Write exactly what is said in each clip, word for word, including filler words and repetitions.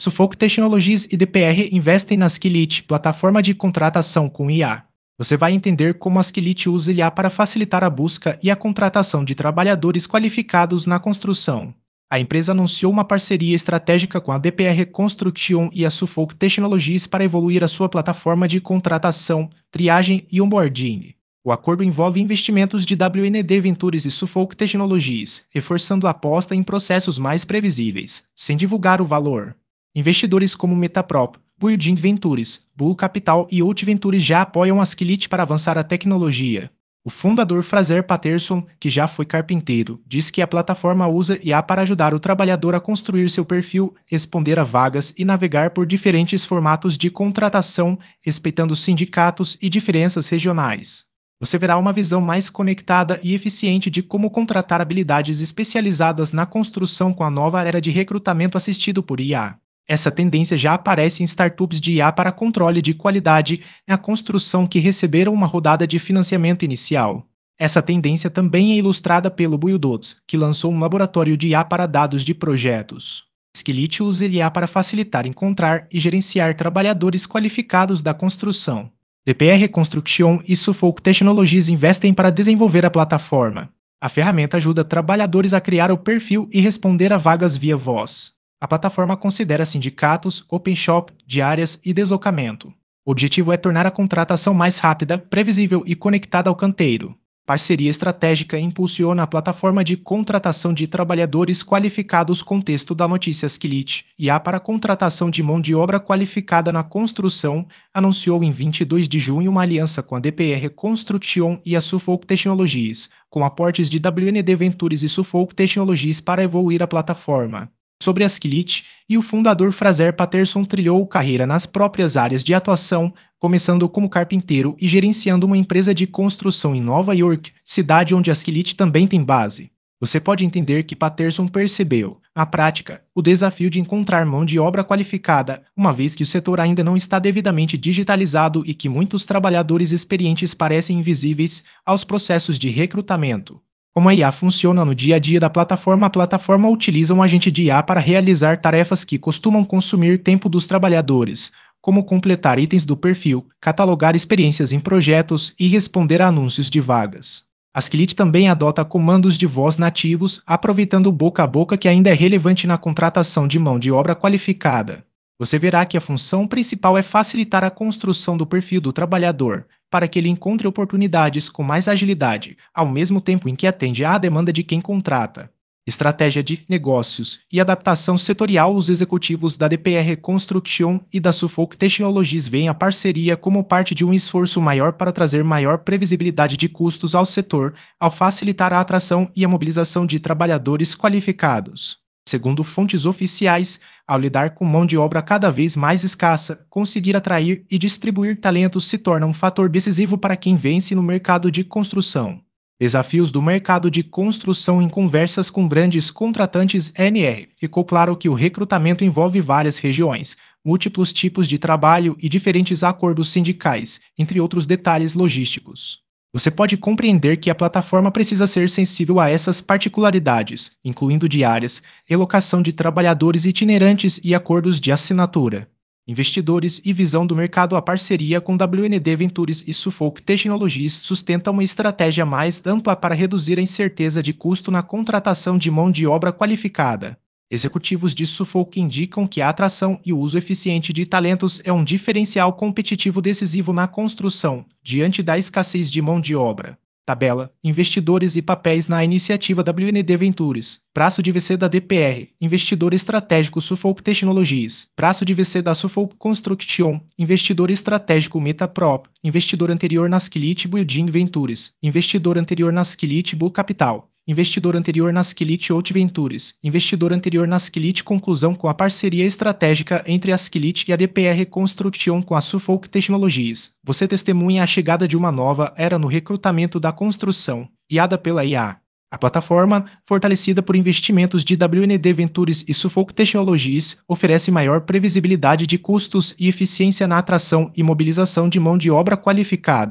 Suffolk Technologies e D P R investem na Skillit, plataforma de contratação com I A. Você vai entender como a Skillit usa I A para facilitar a busca e a contratação de trabalhadores qualificados na construção. A empresa anunciou uma parceria estratégica com a D P R Construction e a Suffolk Technologies para evoluir a sua plataforma de contratação, triagem e onboarding. O acordo envolve investimentos de W N D Ventures e Suffolk Technologies, reforçando a aposta em processos mais previsíveis, sem divulgar o valor. Investidores como Metaprop, Building Ventures, Bull Capital e Out Ventures já apoiam a Skillit para avançar a tecnologia. O fundador Fraser Patterson, que já foi carpinteiro, diz que a plataforma usa I A para ajudar o trabalhador a construir seu perfil, responder a vagas e navegar por diferentes formatos de contratação, respeitando sindicatos e diferenças regionais. Você verá uma visão mais conectada e eficiente de como contratar habilidades especializadas na construção com a nova era de recrutamento assistido por I A. Essa tendência já aparece em startups de I A para controle de qualidade na construção que receberam uma rodada de financiamento inicial. Essa tendência também é ilustrada pelo Buildots, que lançou um laboratório de I A para dados de projetos. Skillit usa I A para facilitar encontrar e gerenciar trabalhadores qualificados da construção. D P R Construction e Suffolk Technologies investem para desenvolver a plataforma. A ferramenta ajuda trabalhadores a criar o perfil e responder a vagas via voz. A plataforma considera sindicatos, open shop, diárias e deslocamento. O objetivo é tornar a contratação mais rápida, previsível e conectada ao canteiro. Parceria estratégica impulsiona a plataforma de contratação de trabalhadores qualificados. Contexto da notícia: Skillit, I A para contratação de mão de obra qualificada na construção, anunciou em vinte e dois de junho uma aliança com a D P R Construction e a Suffolk Technologies, com aportes de W N D Ventures e Suffolk Technologies para evoluir a plataforma. Sobre a Skillit, e o fundador Fraser Patterson trilhou carreira nas próprias áreas de atuação, começando como carpinteiro e gerenciando uma empresa de construção em Nova York, cidade onde a Skillit também tem base. Você pode entender que Patterson percebeu, na prática, o desafio de encontrar mão de obra qualificada, uma vez que o setor ainda não está devidamente digitalizado e que muitos trabalhadores experientes parecem invisíveis aos processos de recrutamento. Como a I A funciona no dia a dia da plataforma? A plataforma utiliza um agente de I A para realizar tarefas que costumam consumir tempo dos trabalhadores, como completar itens do perfil, catalogar experiências em projetos e responder a anúncios de vagas. A Skillit também adota comandos de voz nativos, aproveitando o boca a boca que ainda é relevante na contratação de mão de obra qualificada. Você verá que a função principal é facilitar a construção do perfil do trabalhador, para que ele encontre oportunidades com mais agilidade, ao mesmo tempo em que atende à demanda de quem contrata. Estratégia de negócios e adaptação setorial. Os executivos da D P R Construction e da Suffolk Technologies veem a parceria como parte de um esforço maior para trazer maior previsibilidade de custos ao setor, ao facilitar a atração e a mobilização de trabalhadores qualificados. Segundo fontes oficiais, ao lidar com mão de obra cada vez mais escassa, conseguir atrair e distribuir talentos se torna um fator decisivo para quem vence no mercado de construção. Desafios do mercado de construção. Em conversas com grandes contratantes N R, ficou claro que o recrutamento envolve várias regiões, múltiplos tipos de trabalho e diferentes acordos sindicais, entre outros detalhes logísticos. Você pode compreender que a plataforma precisa ser sensível a essas particularidades, incluindo diárias, relocação de trabalhadores itinerantes e acordos de assinatura. Investidores e visão do mercado. A parceria com W N D Ventures e Suffolk Technologies sustenta uma estratégia mais ampla para reduzir a incerteza de custo na contratação de mão de obra qualificada. Executivos de Suffolk indicam que a atração e o uso eficiente de talentos é um diferencial competitivo decisivo na construção, diante da escassez de mão de obra. Tabela: investidores e papéis na iniciativa W N D Ventures. Prazo de V C da D P R. Investidor estratégico Suffolk Technologies. Prazo de V C da Suffolk Construction. Investidor estratégico Metaprop. Investidor anterior na Skillit Building Ventures. Investidor anterior na Skillit Bull Capital. Investidor anterior na Skillit Out Ventures. Investidor anterior na Skillit. Conclusão: com a parceria estratégica entre a Skillit e a D P R Construction com a Suffolk Technologies, você testemunha a chegada de uma nova era no recrutamento da construção, guiada pela I A. A plataforma, fortalecida por investimentos de W N D Ventures e Suffolk Technologies, oferece maior previsibilidade de custos e eficiência na atração e mobilização de mão de obra qualificada.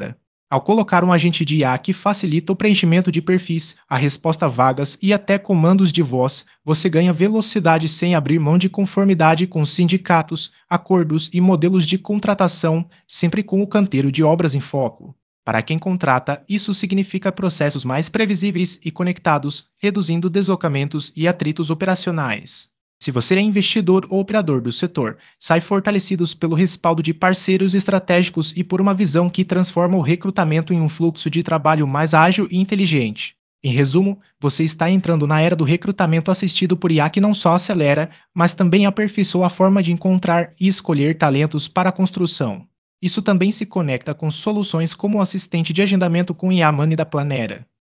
Ao colocar um agente de I A que facilita o preenchimento de perfis, a resposta a vagas e até comandos de voz, você ganha velocidade sem abrir mão de conformidade com sindicatos, acordos e modelos de contratação, sempre com o canteiro de obras em foco. Para quem contrata, isso significa processos mais previsíveis e conectados, reduzindo deslocamentos e atritos operacionais. Se você é investidor ou operador do setor, sai fortalecidos pelo respaldo de parceiros estratégicos e por uma visão que transforma o recrutamento em um fluxo de trabalho mais ágil e inteligente. Em resumo, você está entrando na era do recrutamento assistido por I A que não só acelera, mas também aperfeiçoa a forma de encontrar e escolher talentos para a construção. Isso também se conecta com soluções como o assistente de agendamento com I A Money da Planera.